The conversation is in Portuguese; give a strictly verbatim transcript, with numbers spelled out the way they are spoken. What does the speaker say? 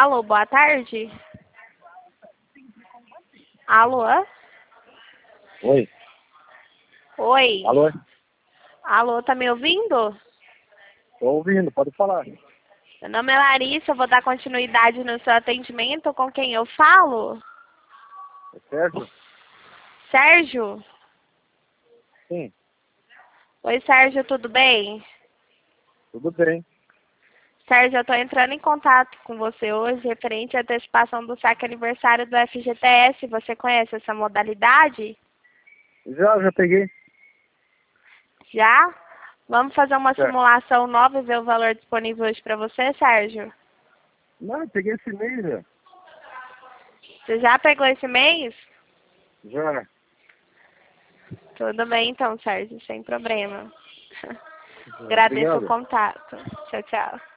Alô, boa tarde. Alô? Oi. Oi. Alô? Alô, tá me ouvindo? Tô ouvindo, pode falar. Meu nome é Larissa, eu vou dar continuidade no seu atendimento. Com quem eu falo? É Sérgio? Sérgio? Sim, Oi, Sérgio, tudo bem? tudo bem. Sérgio, eu estou entrando em contato com você hoje referente à antecipação do saque aniversário do F G T S. Você conhece essa modalidade? Já, já peguei. Já? Vamos fazer uma Certo. simulação nova e ver o valor disponível hoje para você, Sérgio? Não, eu peguei esse mês, já. Você já pegou esse mês? Já. Tudo bem então, Sérgio, sem problema. Agradeço o Obrigado. contato. Tchau, tchau.